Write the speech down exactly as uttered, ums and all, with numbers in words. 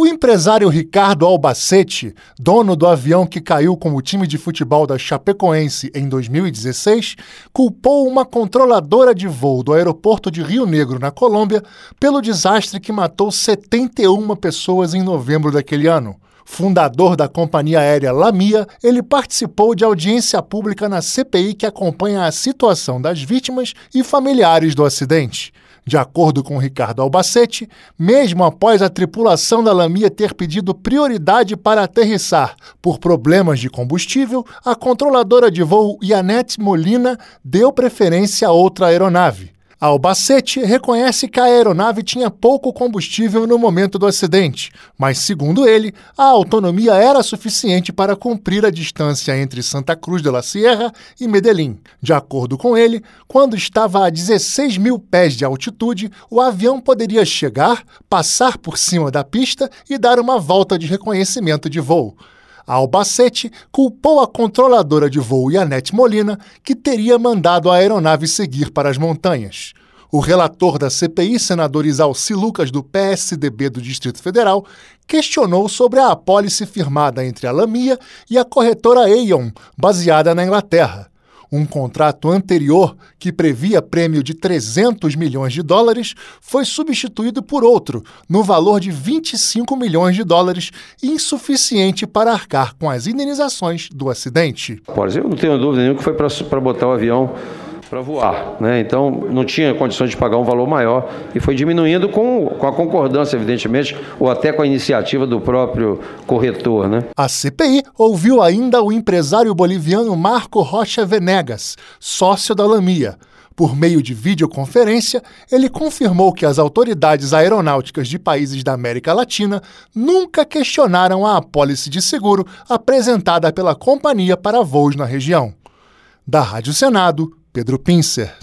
O empresário Ricardo Albacete, dono do avião que caiu com o time de futebol da Chapecoense em dois mil e dezesseis, culpou uma controladora de voo do aeroporto de Rio Negro, na Colômbia, pelo desastre que matou setenta e uma pessoas em novembro daquele ano. Fundador da companhia aérea Lamia, ele participou de audiência pública na C P I que acompanha a situação das vítimas e familiares do acidente. De acordo com Ricardo Albacete, mesmo após a tripulação da Lamia ter pedido prioridade para aterrissar por problemas de combustível, a controladora de voo Yaneth Molina deu preferência a outra aeronave. Albacete reconhece que a aeronave tinha pouco combustível no momento do acidente, mas, segundo ele, a autonomia era suficiente para cumprir a distância entre Santa Cruz de la Sierra e Medellín. De acordo com ele, quando estava a dezesseis mil pés de altitude, o avião poderia chegar, passar por cima da pista e dar uma volta de reconhecimento de voo. Albacete culpou a controladora de voo Yaneth Molina, que teria mandado a aeronave seguir para as montanhas. O relator da C P I, senador Isalci Lucas, do P S D B do Distrito Federal, questionou sobre a apólice firmada entre a Lamia e a corretora Aon, baseada na Inglaterra. Um contrato anterior, que previa prêmio de trezentos milhões de dólares, foi substituído por outro, no valor de vinte e cinco milhões de dólares, insuficiente para arcar com as indenizações do acidente. Eu não tenho dúvida nenhuma que foi para botar o avião para voar, né? Então não tinha condições de pagar um valor maior e foi diminuindo com, com a concordância, evidentemente, ou até com a iniciativa do próprio corretor, né? A C P I ouviu ainda o empresário boliviano Marco Rocha Venegas, sócio da Lamia. Por meio de videoconferência, ele confirmou que as autoridades aeronáuticas de países da América Latina nunca questionaram a apólice de seguro apresentada pela companhia para voos na região. Da Rádio Senado, Pedro Pincer.